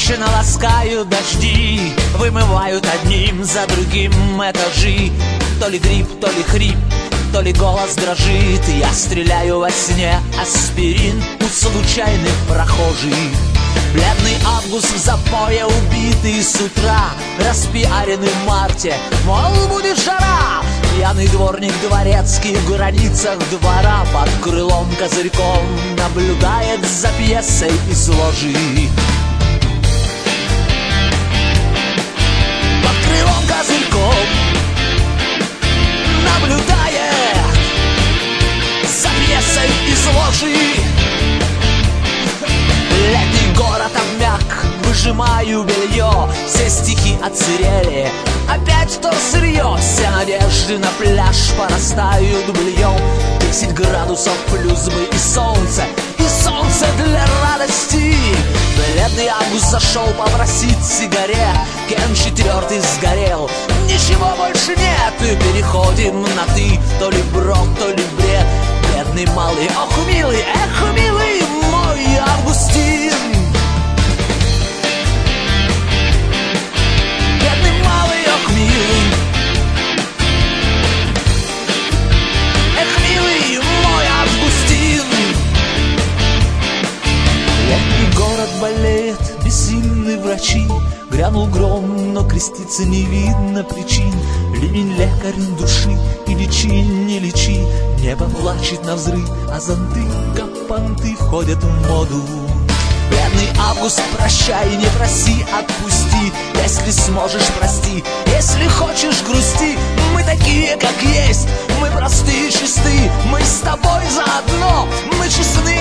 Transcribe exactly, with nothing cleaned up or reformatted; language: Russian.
Вечно ласкают дожди, вымывают одним за другим этажи. То ли грипп, то ли хрип, то ли голос дрожит. Я стреляю во сне аспирин у случайных прохожих. Бледный август в запое, убитый с утра, распиаренный в марте, мол, будет жара. Пьяный дворник дворецкий в границах двора под крылом козырьком наблюдает за пьесой из ложи. Под крылом козырьком наблюдает за пьесой из ложи. Летний город обмяк, выжимаю белье, все стихи отсырели, опять то сырье. Все надежды на пляж порастают бельем. Десять градусов плюс бы и солнце, и солнце для радости. Бледный август зашел попросить сигарет, Кен четвертый сгорел, ничего больше нет. И переходим на ты, то ли брод, то ли бред. Бедный малый, ох, милый, эх, милый мой Августин. Бедный малый, ох, милый, эх, милый мой Августин. Летний город болеет, бессильны врачи. Грянул гром, но креститься не видно причин. Ливень лекарем души, и лечи, не лечи. Небо плачет на взрыв, а зонты, как понты, входят в моду. Бедный август, прощай, не проси, отпусти. Если сможешь, прости, если хочешь, грусти. Мы такие, как есть, мы простые, чисты. Мы с тобой заодно, мы честны